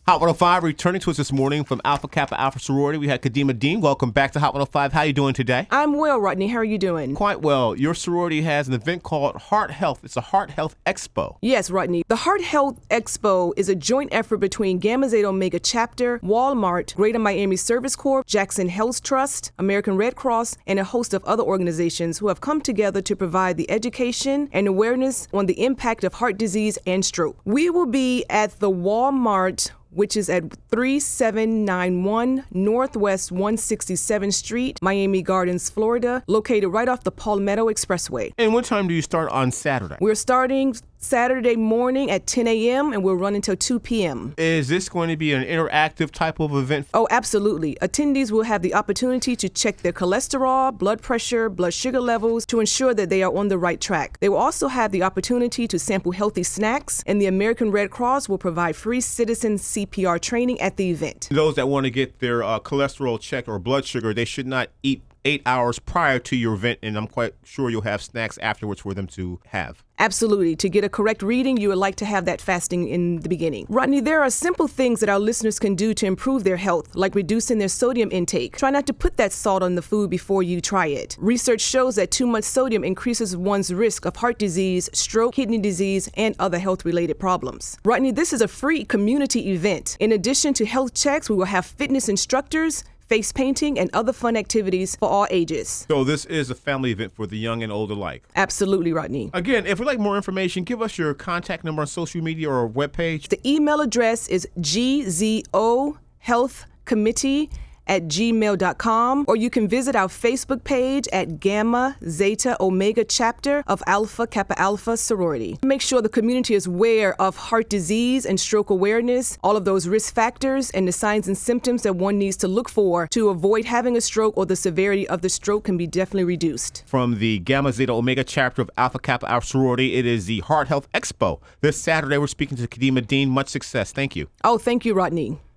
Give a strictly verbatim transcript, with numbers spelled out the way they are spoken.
Hot one oh five returning to us this morning from Alpha Kappa Alpha Sorority. We had Kadima Dean. Welcome back to Hot one oh five. How are you doing today? I'm well, Rodney. How are you doing? Quite well. Your sorority has an event called Heart Health. It's a Heart Health Expo. Yes, Rodney. The Heart Health Expo is a joint effort between Gamma Zeta Omega Chapter, Walmart, Greater Miami Service Corp, Jackson Health Trust, American Red Cross, and a host of other organizations who have come together to provide the education and awareness on the impact of heart disease and stroke. We will be at the Walmart, which is at thirty-seven ninety-one Northwest one hundred sixty-seventh Street, Miami Gardens, Florida, located right off the Palmetto Expressway. And what time do you start on Saturday? We're starting Saturday morning at ten a.m. and we'll run until two p.m. Is this going to be an interactive type of event? Oh, absolutely. Attendees will have the opportunity to check their cholesterol, blood pressure, blood sugar levels to ensure that they are on the right track. They will also have the opportunity to sample healthy snacks, and the American Red Cross will provide free citizen C P R training at the event. Those that want to get their uh, cholesterol checked or blood sugar, they should not eat eight hours prior to your event, and I'm quite sure you'll have snacks afterwards for them to have. Absolutely. To get a correct reading, you would like to have that fasting in the beginning. Rodney, there are simple things that our listeners can do to improve their health, like reducing their sodium intake. Try not to put that salt on the food before you try it. Research shows that too much sodium increases one's risk of heart disease, stroke, kidney disease, and other health-related problems. Rodney, this is a free community event. In addition to health checks, we will have fitness instructors, face painting, and other fun activities for all ages. So this is a family event for the young and old alike. Absolutely, Rodney. Again, if you'd like more information, give us your contact number on social media or webpage. The email address is g z o health committee at gmail dot com, or you can visit our Facebook page at Gamma Zeta Omega Chapter of Alpha Kappa Alpha Sorority. Make sure the community is aware of heart disease and stroke awareness, all of those risk factors, and the signs and symptoms that one needs to look for to avoid having a stroke, or the severity of the stroke can be definitely reduced. From the Gamma Zeta Omega Chapter of Alpha Kappa Alpha Sorority, it is the Heart Health Expo. This Saturday, we're speaking to Kadima Dean. Much success. Thank you. Oh, thank you, Rodney.